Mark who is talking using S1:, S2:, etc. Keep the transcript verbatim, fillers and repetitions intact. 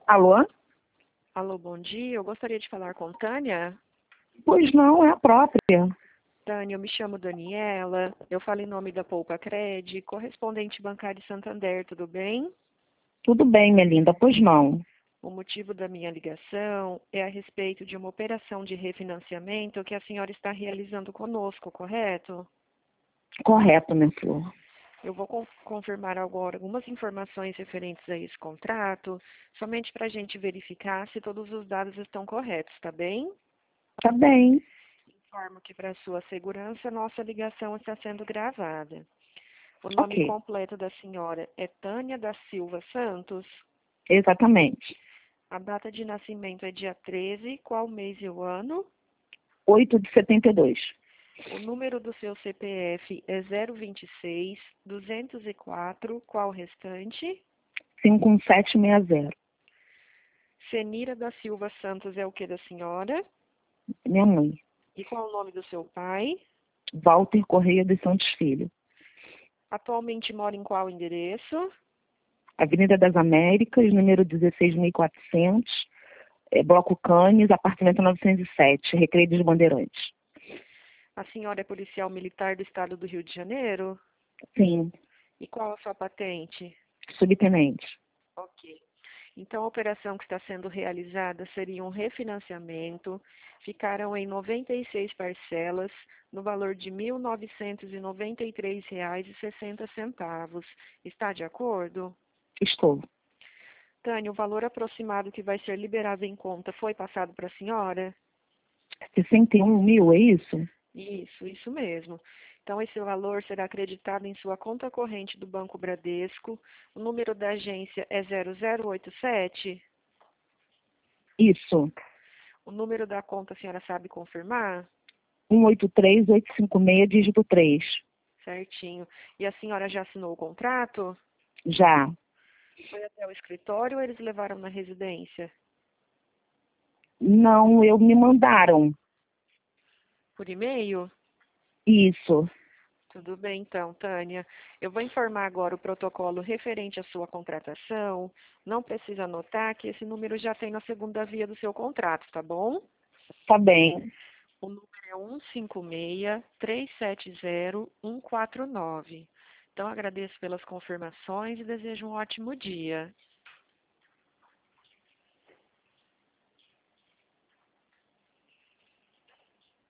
S1: Alô?
S2: Alô, bom dia. Eu gostaria de falar com Tânia.
S1: Pois não, é a própria.
S2: Tânia, eu me chamo Daniela. Eu falo em nome da Poupa Cred, correspondente bancário Santander, tudo bem?
S1: Tudo bem, minha linda, pois não.
S2: O motivo da minha ligação é a respeito de uma operação de refinanciamento que a senhora está realizando conosco, correto?
S1: Correto, minha flor.
S2: Eu vou con- confirmar agora algumas informações referentes a esse contrato, somente para a gente verificar se todos os dados estão corretos, tá bem?
S1: Tá bem,
S2: Informo que para sua segurança, nossa ligação está sendo gravada. O nome
S1: ok.
S2: completo da senhora é Tânia da Silva Santos.
S1: Exatamente.
S2: A data de nascimento é dia treze, qual mês e o ano?
S1: oito de setenta e dois.
S2: O número do seu C P F é zero vinte e seis, duzentos e quatro, qual o restante?
S1: cinco um sete seis zero.
S2: Senira da Silva Santos é o que da senhora?
S1: Minha mãe.
S2: E qual o nome do seu pai?
S1: Walter Correia dos Santos Filho.
S2: Atualmente mora em qual endereço?
S1: Avenida das Américas, número dezesseis mil e quatrocentos, é, Bloco Canes, apartamento novecentos e sete, Recreio dos Bandeirantes.
S2: A senhora é policial militar do estado do Rio de Janeiro?
S1: Sim,
S2: E qual a sua patente?
S1: subtenente.
S2: Ok. Então, a operação que está sendo realizada seria um refinanciamento. Ficaram em noventa e seis parcelas, no valor de mil novecentos e noventa e três reais e sessenta centavos. Está de acordo?
S1: Estou.
S2: Tânia, o valor aproximado que vai ser liberado em conta foi passado para a senhora?
S1: sessenta e um mil, é isso?
S2: Isso, isso mesmo. Então, esse valor será acreditado em sua conta corrente do Banco Bradesco. O número da agência é zero zero oito sete.
S1: Isso.
S2: O número da conta a senhora sabe confirmar?
S1: um oito três oito cinco seis, dígito três.
S2: Certinho. E a senhora já assinou o contrato?
S1: Já.
S2: Foi até o escritório ou eles levaram na residência?
S1: Não, eu me mandaram.
S2: Por e-mail?
S1: Isso.
S2: Tudo bem, então, Tânia. Eu vou informar agora o protocolo referente à sua contratação. Não precisa anotar que esse número já tem na segunda via do seu contrato, tá bom?
S1: Tá bem.
S2: O número é um cinco seis, três sete zero, um quatro nove. Então, agradeço pelas confirmações e desejo um ótimo dia.